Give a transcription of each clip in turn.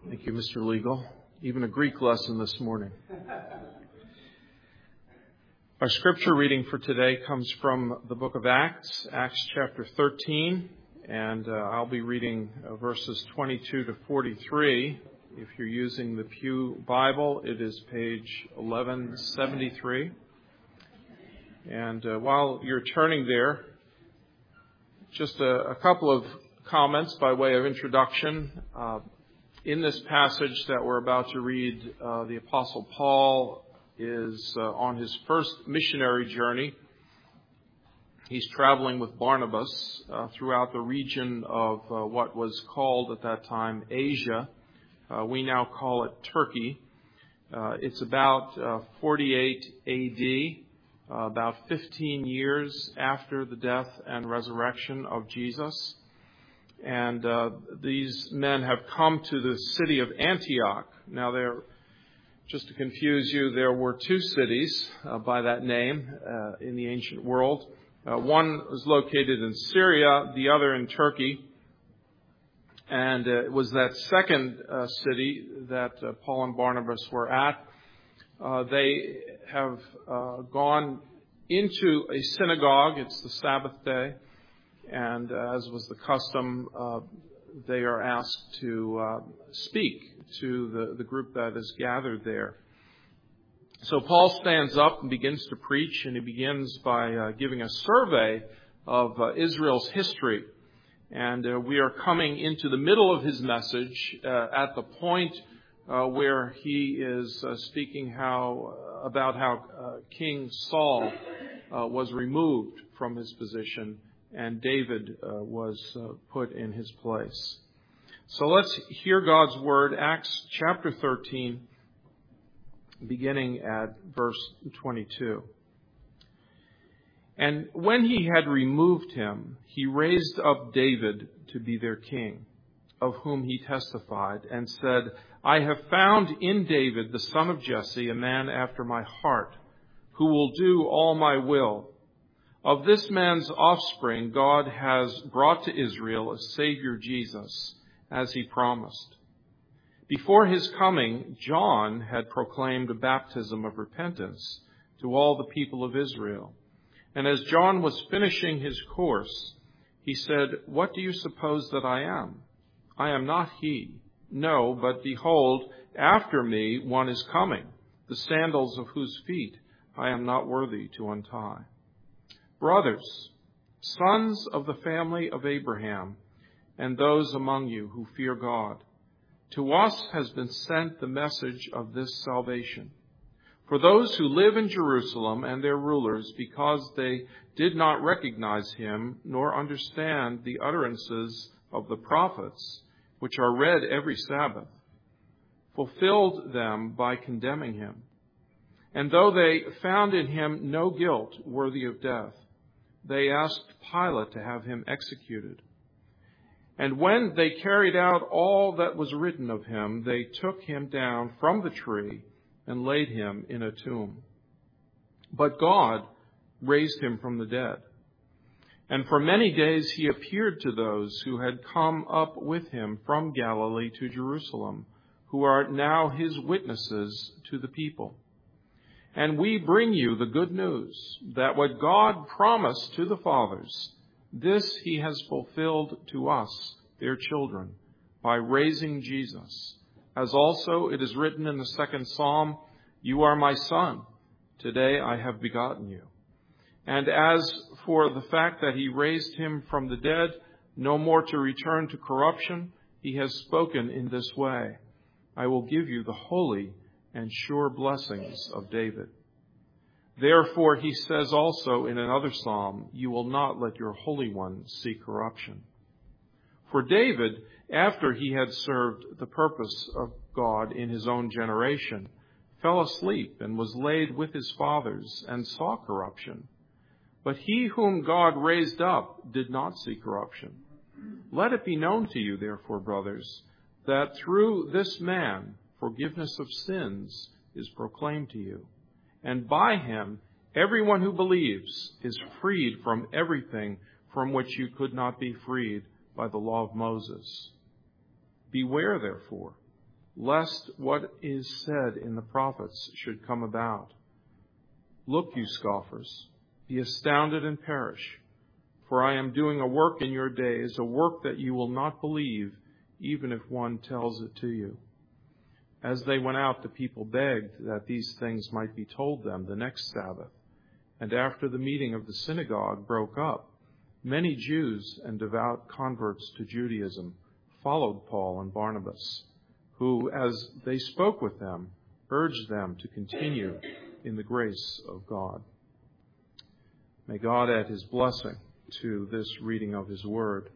Thank you, Mr. Legal. Even a Greek lesson this morning. Our scripture reading for today comes from the book of Acts, Acts chapter 13, and I'll be reading verses 22 to 43. If you're using the Pew Bible, it is page 1173. And while you're turning there, just a couple of comments by way of introduction. In this passage that we're about to read, the Apostle Paul is on his first missionary journey. He's traveling with Barnabas throughout the region of what was called at that time Asia. We now call it Turkey. It's about 48 AD, about 15 years after the death and resurrection of Jesus. And these men have come to the city of Antioch. Now, just to confuse you, there were two cities by that name in the ancient world. One was located in Syria, the other in Turkey. And it was that second city that Paul and Barnabas were at. They have gone into a synagogue. It's the Sabbath day. And as was the custom, they are asked to speak to the group that is gathered there. So Paul stands up and begins to preach, and he begins by giving a survey of Israel's history. And we are coming into the middle of his message at the point where he is speaking about how King Saul was removed from his position and David was put in his place. So let's hear God's word, Acts chapter 13, beginning at verse 22. And when he had removed him, he raised up David to be their king, of whom he testified, and said, I have found in David, the son of Jesse, a man after my heart, who will do all my will. Of this man's offspring, God has brought to Israel a Savior, Jesus, as he promised. Before his coming, John had proclaimed a baptism of repentance to all the people of Israel. And as John was finishing his course, he said, What do you suppose that I am? I am not he. No, but behold, after me one is coming, the sandals of whose feet I am not worthy to untie. Brothers, sons of the family of Abraham, and those among you who fear God, to us has been sent the message of this salvation. For those who live in Jerusalem and their rulers, because they did not recognize him, nor understand the utterances of the prophets, which are read every Sabbath, fulfilled them by condemning him. And though they found in him no guilt worthy of death, they asked Pilate to have him executed. And when they carried out all that was written of him, they took him down from the tree and laid him in a tomb. But God raised him from the dead. And for many days he appeared to those who had come up with him from Galilee to Jerusalem, who are now his witnesses to the people. And we bring you the good news that what God promised to the fathers, this he has fulfilled to us, their children, by raising Jesus. As also it is written in the second Psalm, You are my son, today I have begotten you. And as for the fact that he raised him from the dead, no more to return to corruption, he has spoken in this way, I will give you the holy and sure blessings of David. Therefore, he says also in another psalm, You will not let your Holy One see corruption. For David, after he had served the purpose of God in his own generation, fell asleep and was laid with his fathers and saw corruption. But he whom God raised up did not see corruption. Let it be known to you, therefore, brothers, that through this man forgiveness of sins is proclaimed to you. And by him, everyone who believes is freed from everything from which you could not be freed by the law of Moses. Beware, therefore, lest what is said in the prophets should come about. Look, you scoffers, be astounded and perish, for I am doing a work in your days, a work that you will not believe, even if one tells it to you. As they went out, the people begged that these things might be told them the next Sabbath. And after the meeting of the synagogue broke up, many Jews and devout converts to Judaism followed Paul and Barnabas, who, as they spoke with them, urged them to continue in the grace of God. May God add his blessing to this reading of his word.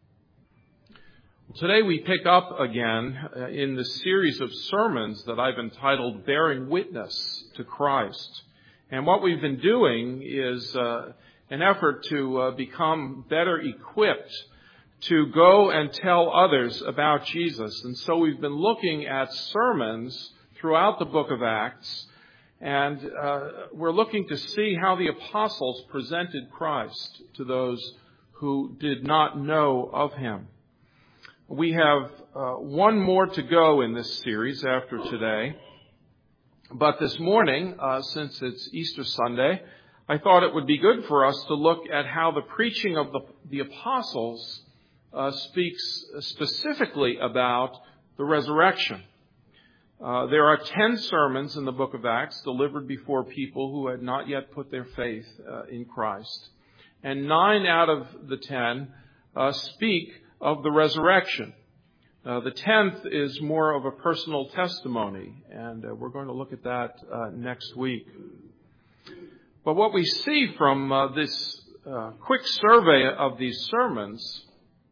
Today we pick up again in the series of sermons that I've entitled Bearing Witness to Christ. And what we've been doing is an effort to become better equipped to go and tell others about Jesus. And so we've been looking at sermons throughout the book of Acts, and we're looking to see how the apostles presented Christ to those who did not know of him. We have one more to go in this series after today. But this morning, since it's Easter Sunday, I thought it would be good for us to look at how the preaching of the apostles speaks specifically about the resurrection. There are 10 sermons in the book of Acts delivered before people who had not yet put their faith in Christ. And 9 out of the 10 speak of the resurrection. The 10th is more of a personal testimony, and we're going to look at that next week. But what we see from this quick survey of these sermons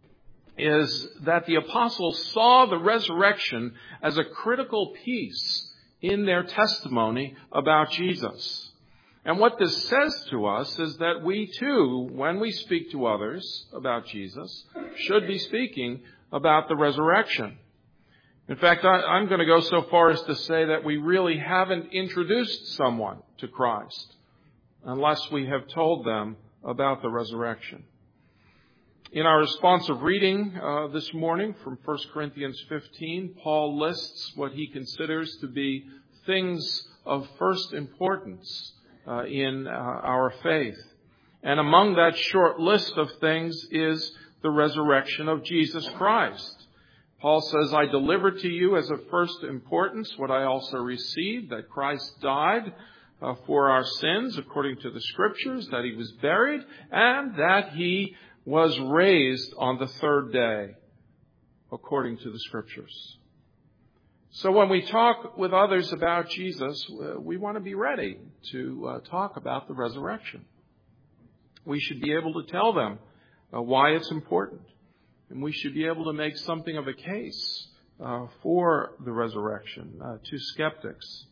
is that the apostles saw the resurrection as a critical piece in their testimony about Jesus. And what this says to us is that we too, when we speak to others about Jesus, should be speaking about the resurrection. In fact, I'm going to go so far as to say that we really haven't introduced someone to Christ unless we have told them about the resurrection. In our responsive reading this morning from 1 Corinthians 15, Paul lists what he considers to be things of first importance in our faith. And among that short list of things is the resurrection of Jesus Christ. Paul says, I delivered to you as of first importance what I also received, that Christ died for our sins according to the Scriptures, that he was buried, and that he was raised on the third day according to the Scriptures. So when we talk with others about Jesus, we want to be ready to talk about the resurrection. We should be able to tell them why it's important. And we should be able to make something of a case for the resurrection to skeptics.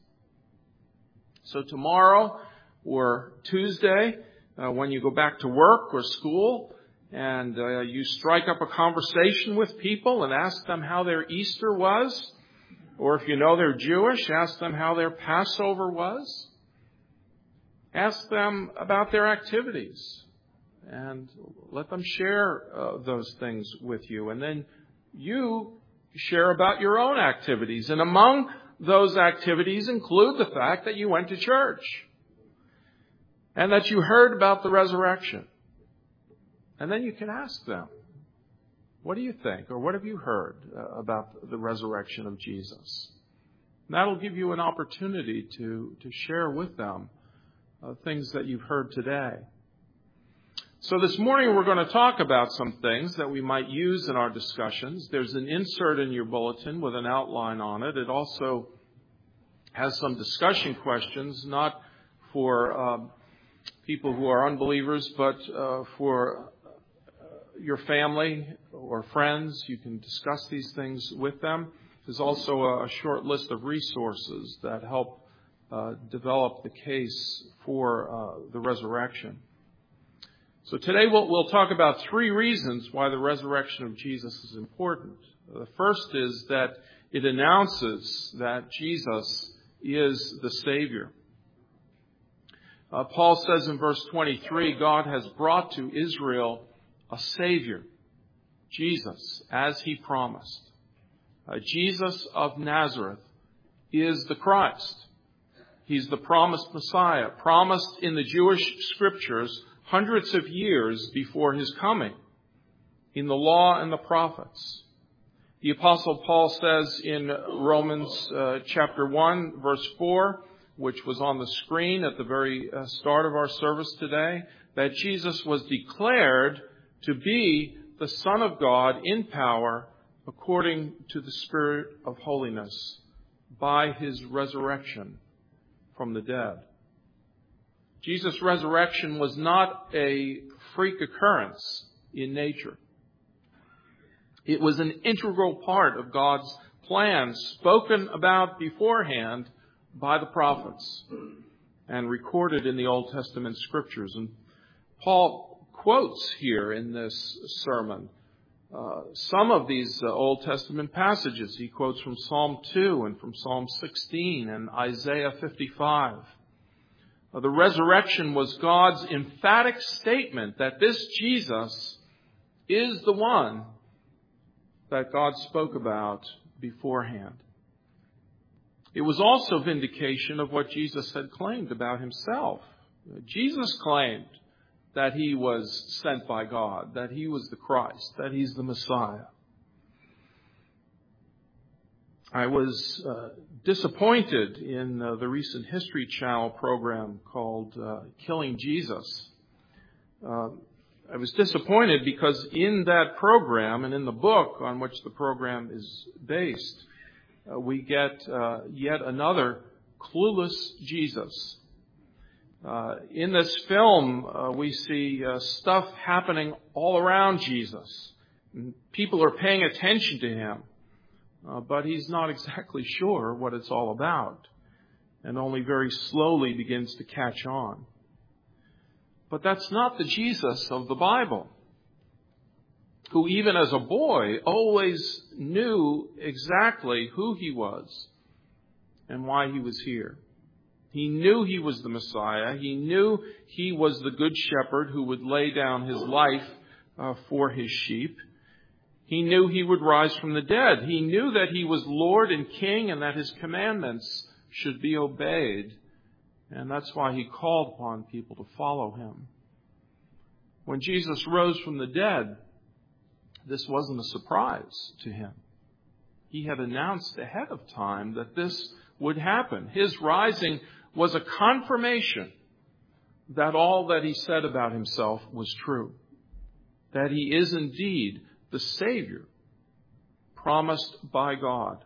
So tomorrow or Tuesday, when you go back to work or school, and you strike up a conversation with people and ask them how their Easter was, or if you know they're Jewish, ask them how their Passover was. Ask them about their activities and let them share those things with you. And then you share about your own activities. And among those activities include the fact that you went to church and that you heard about the resurrection. And then you can ask them, what do you think? Or what have you heard about the resurrection of Jesus? And that'll give you an opportunity to share with them things that you've heard today. So this morning we're going to talk about some things that we might use in our discussions. There's an insert in your bulletin with an outline on it. It also has some discussion questions, not for people who are unbelievers, but for your family or friends. You can discuss these things with them. There's also a short list of resources that help develop the case for the resurrection. So today we'll talk about 3 reasons why the resurrection of Jesus is important. The first is that it announces that Jesus is the Savior. Paul says in verse 23, God has brought to Israel a Savior, Jesus, as he promised. Jesus of Nazareth is the Christ. He's the promised Messiah, promised in the Jewish scriptures hundreds of years before his coming, in the law and the prophets. The Apostle Paul says in Romans chapter 1, verse 4, which was on the screen at the very start of our service today, that Jesus was declared to be the Son of God in power according to the Spirit of holiness by his resurrection from the dead. Jesus' resurrection was not a freak occurrence in nature. It was an integral part of God's plan, spoken about beforehand by the prophets and recorded in the Old Testament scriptures. And Paul quotes here in this sermon some of these Old Testament passages. He quotes from Psalm 2 and from Psalm 16 and Isaiah 55. The resurrection was God's emphatic statement that this Jesus is the one that God spoke about beforehand. It was also vindication of what Jesus had claimed about himself. Jesus claimed that he was sent by God, that he was the Christ, that he's the Messiah. I was disappointed in the recent History Channel program called Killing Jesus. I was disappointed because in that program and in the book on which the program is based, we get yet another clueless Jesus. In this film, we see stuff happening all around Jesus. People are paying attention to him, but he's not exactly sure what it's all about, and only very slowly begins to catch on. But that's not the Jesus of the Bible, who even as a boy always knew exactly who he was and why he was here. He knew he was the Messiah. He knew he was the good shepherd who would lay down his life for his sheep. He knew he would rise from the dead. He knew that he was Lord and King and that his commandments should be obeyed. And that's why he called upon people to follow him. When Jesus rose from the dead, this wasn't a surprise to him. He had announced ahead of time that this would happen. His rising was a confirmation that all that he said about himself was true, that he is indeed the Savior promised by God.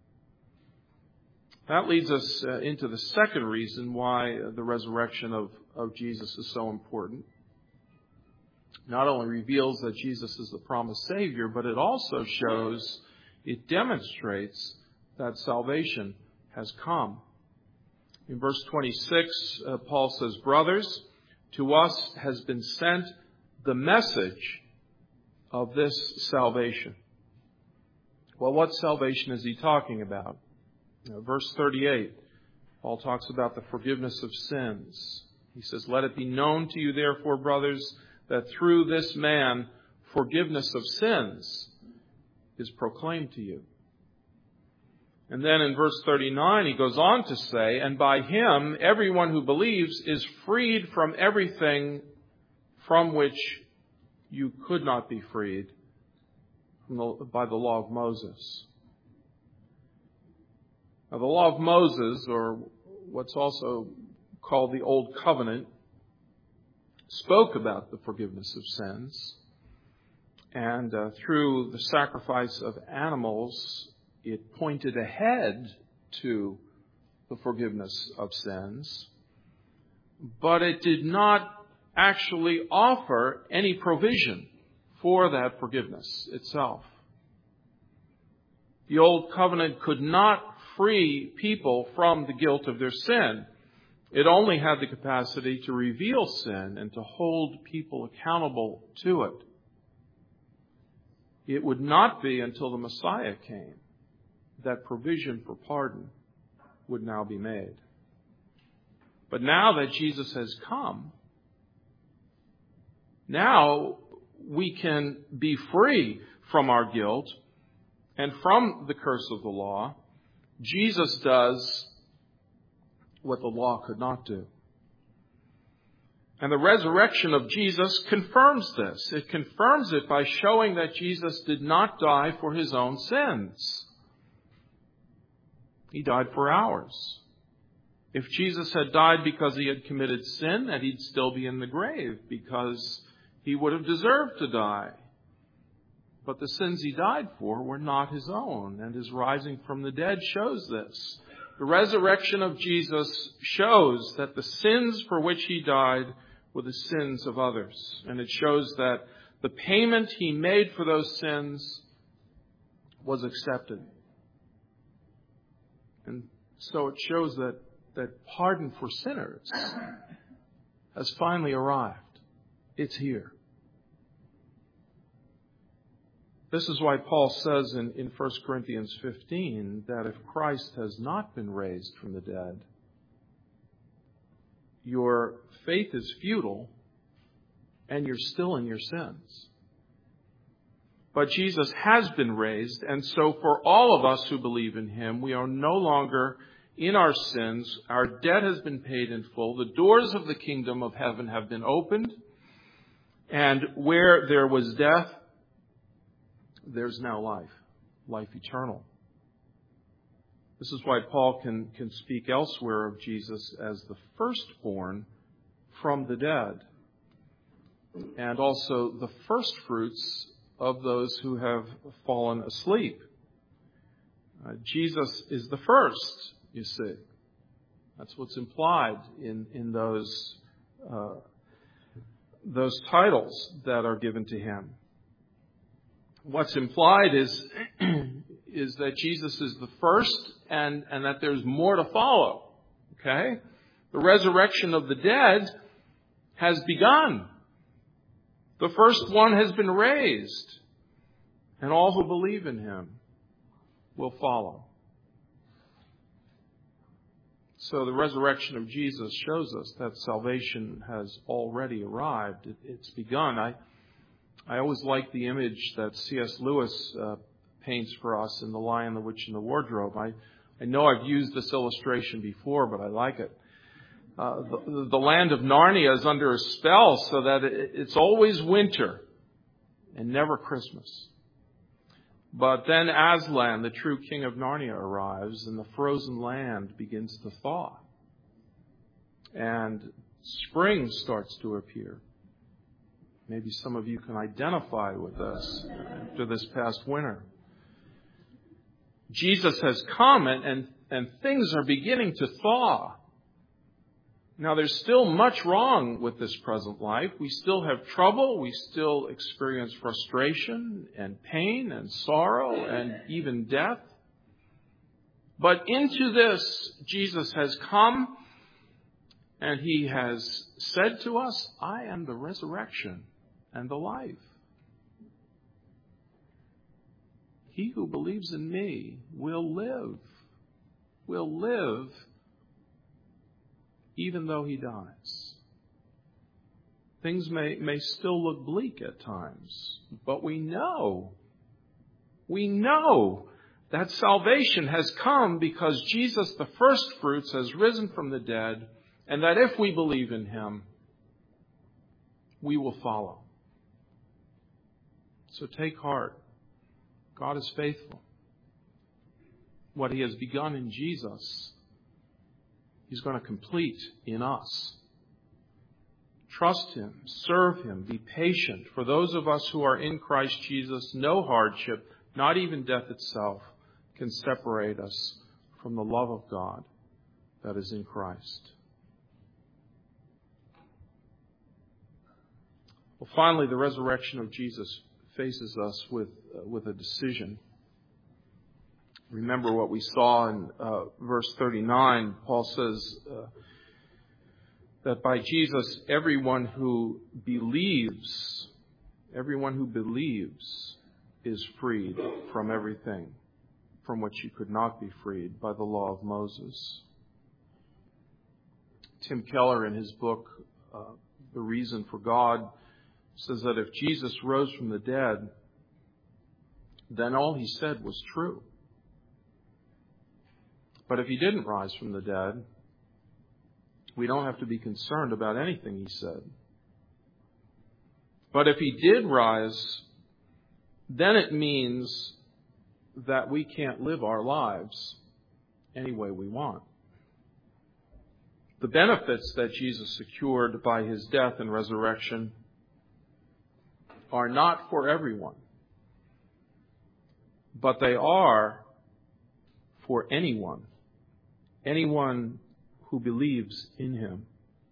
That leads us into the second reason why the resurrection of Jesus is so important. Not only reveals that Jesus is the promised Savior, but it also shows, it demonstrates that salvation has come. In verse 26, Paul says, "Brothers, to us has been sent the message of this salvation." Well, what salvation is he talking about? Verse 38, Paul talks about the forgiveness of sins. He says, "Let it be known to you, therefore, brothers, that through this man forgiveness of sins is proclaimed to you." And then in verse 39, he goes on to say, "And by him, everyone who believes is freed from everything from which you could not be freed by the law of Moses." Now, the law of Moses, or what's also called the Old Covenant, spoke about the forgiveness of sins. And through the sacrifice of animals, it pointed ahead to the forgiveness of sins. But it did not actually offer any provision for that forgiveness itself. The Old Covenant could not free people from the guilt of their sin. It only had the capacity to reveal sin and to hold people accountable to it. It would not be until the Messiah came that provision for pardon would now be made. But now that Jesus has come, now we can be free from our guilt And from the curse of the law, Jesus does what the law could not do. And the resurrection of Jesus confirms this. It confirms it by showing that Jesus did not die for his own sins. He died for ours. If Jesus had died because he had committed sin, then he'd still be in the grave because he would have deserved to die. But the sins he died for were not his own, and his rising from the dead shows this. The resurrection of Jesus shows that the sins for which he died were the sins of others. And it shows that the payment he made for those sins was accepted. And so it shows that pardon for sinners has finally arrived. It's here. This is why Paul says in 1 Corinthians 15 that if Christ has not been raised from the dead, your faith is futile and you're still in your sins. But Jesus has been raised, and so for all of us who believe in him, we are no longer in our sins. Our debt has been paid in full. The doors of the kingdom of heaven have been opened, and where there was death, there's now life, life eternal. This is why Paul can speak elsewhere of Jesus as the firstborn from the dead, and also the first fruits of those who have fallen asleep. Jesus is the first, you see. That's what's implied in those titles that are given to him. What's implied is that Jesus is the first and that there's more to follow. Okay? The resurrection of the dead has begun. The first one has been raised, and all who believe in him will follow. So the resurrection of Jesus shows us that salvation has already arrived. It's begun. I always like the image that C.S. Lewis paints for us in The Lion, the Witch, and the Wardrobe. I know I've used this illustration before, but I like it. The land of Narnia is under a spell so that it's always winter and never Christmas. But then Aslan, the true king of Narnia, arrives and the frozen land begins to thaw. And spring starts to appear. Maybe some of you can identify with this after this past winter. Jesus has come and things are beginning to thaw. Now, there's still much wrong with this present life. We still have trouble. We still experience frustration and pain and sorrow and even death. But into this, Jesus has come and he has said to us, I am the resurrection and the life. He who believes in me will live even though he dies. Things may still look bleak at times, but we know that salvation has come because Jesus, the first fruits, has risen from the dead, and that if we believe in him, we will follow. So take heart. God is faithful. What he has begun in Jesus, he's going to complete in us. Trust him, serve him, be patient. For those of us who are in Christ Jesus, no hardship, not even death itself, can separate us from the love of God that is in Christ. Well, finally, the resurrection of Jesus faces us with a decision. Remember what we saw in verse 39. Paul says that by Jesus, everyone who believes is freed from everything from which you could not be freed by the law of Moses. Tim Keller, in his book, The Reason for God, says that if Jesus rose from the dead, then all he said was true. But if he didn't rise from the dead, we don't have to be concerned about anything he said. But if he did rise, then it means that we can't live our lives any way we want. The benefits that Jesus secured by his death and resurrection are not for everyone, but they are for anyone who believes in him.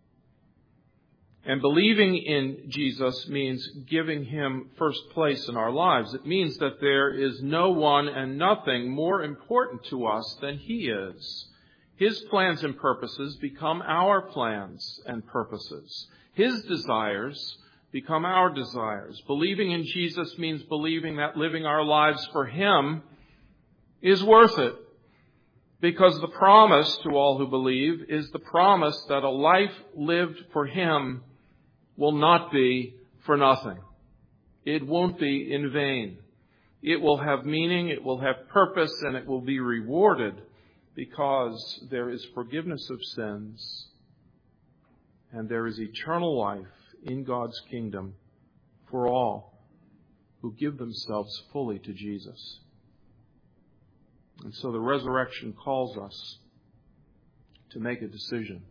And believing in Jesus means giving him first place in our lives. It means that there is no one and nothing more important to us than he is. His plans and purposes become our plans and purposes. His desires become our desires. Believing in Jesus means believing that living our lives for him is worth it. Because the promise to all who believe is the promise that a life lived for him will not be for nothing. It won't be in vain. It will have meaning, it will have purpose, and it will be rewarded because there is forgiveness of sins and there is eternal life in God's kingdom for all who give themselves fully to Jesus. And so the resurrection calls us to make a decision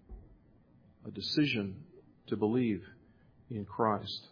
to believe in Christ.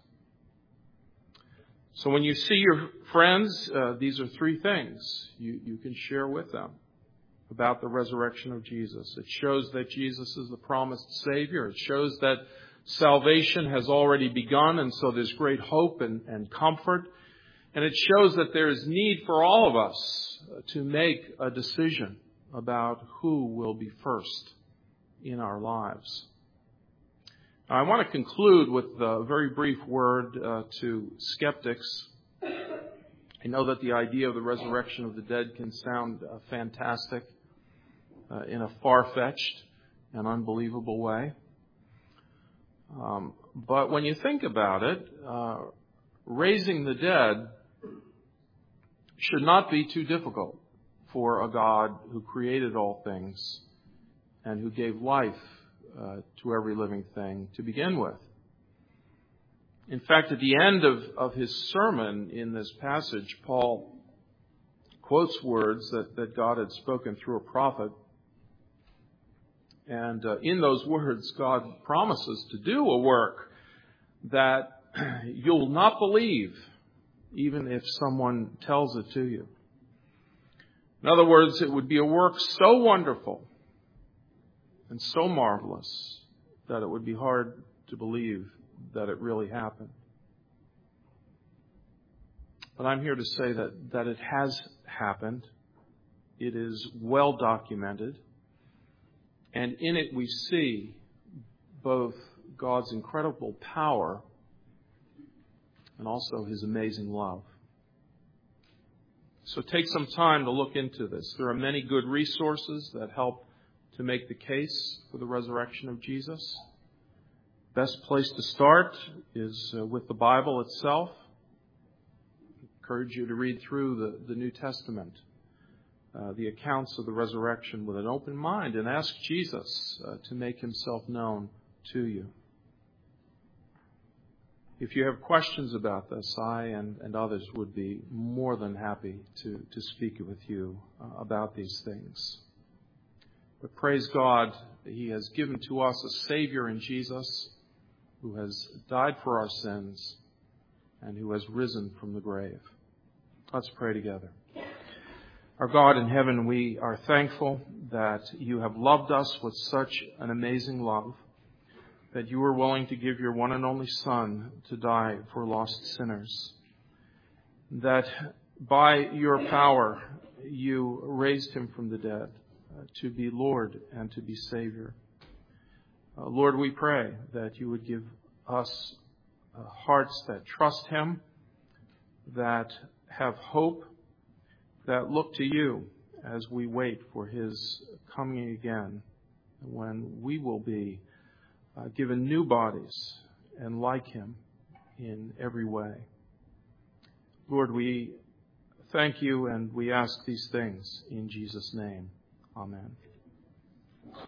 So when you see your friends, these are three things you can share with them about the resurrection of Jesus. It shows that Jesus is the promised Savior. It shows that salvation has already begun, and so there's great hope and comfort. And it shows that there is need for all of us to make a decision about who will be first in our lives. I want to conclude with a very brief word to skeptics. I know that the idea of the resurrection of the dead can sound fantastic in a far-fetched and unbelievable way. But when you think about it, raising the dead should not be too difficult for a God who created all things and who gave life to every living thing to begin with. In fact, at the end of his sermon in this passage, Paul quotes words that God had spoken through a prophet. And in those words, God promises to do a work that you'll not believe, even if someone tells it to you. In other words, it would be a work so wonderful and so marvelous that it would be hard to believe that it really happened. But I'm here to say that it has happened. It is well documented. And in it we see both God's incredible power and also his amazing love. So take some time to look into this. There are many good resources that help to make the case for the resurrection of Jesus. Best place to start is with the Bible itself. I encourage you to read through the New Testament, the accounts of the resurrection with an open mind, and ask Jesus to make himself known to you. If you have questions about this, I and others would be more than happy to speak with you about these things. But praise God, he has given to us a Savior in Jesus who has died for our sins and who has risen from the grave. Let's pray together. Our God in heaven, we are thankful that you have loved us with such an amazing love, that you were willing to give your one and only Son to die for lost sinners, that by your power you raised him from the dead to be Lord and to be Savior. Lord, we pray that you would give us hearts that trust him, that have hope, that look to you as we wait for his coming again, when we will be given new bodies and like him in every way. Lord, we thank you, and we ask these things in Jesus' name. Amen.